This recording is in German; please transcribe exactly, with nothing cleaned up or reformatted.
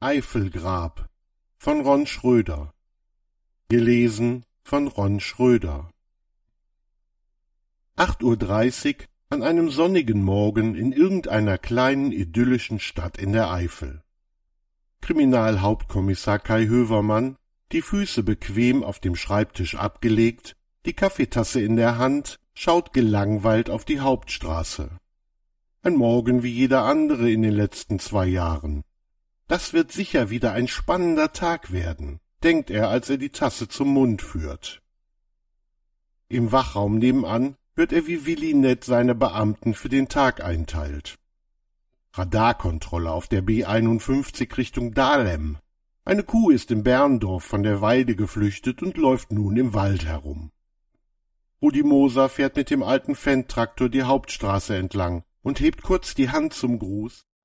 Eifelgrab von Ron Schröder. Gelesen von Ron Schröder. Acht Uhr dreißig an einem sonnigen Morgen in irgendeiner kleinen idyllischen Stadt in der Eifel. Kriminalhauptkommissar Kai Hövermann, die Füße bequem auf dem Schreibtisch abgelegt, die Kaffeetasse in der Hand, schaut gelangweilt auf die Hauptstraße. Ein Morgen wie jeder andere in den letzten zwei Jahren. Das wird sicher wieder ein spannender Tag werden, denkt er, als er die Tasse zum Mund führt. Im Wachraum nebenan hört er, wie Willi Nett seine Beamten für den Tag einteilt. Radarkontrolle auf der B einundfünfzig Richtung Dahlem. Eine Kuh ist in Berndorf von der Weide geflüchtet und läuft nun im Wald herum. Rudi Moser fährt mit dem alten Fendt-Traktor die Hauptstraße entlang und hebt kurz die Hand zum Gruß,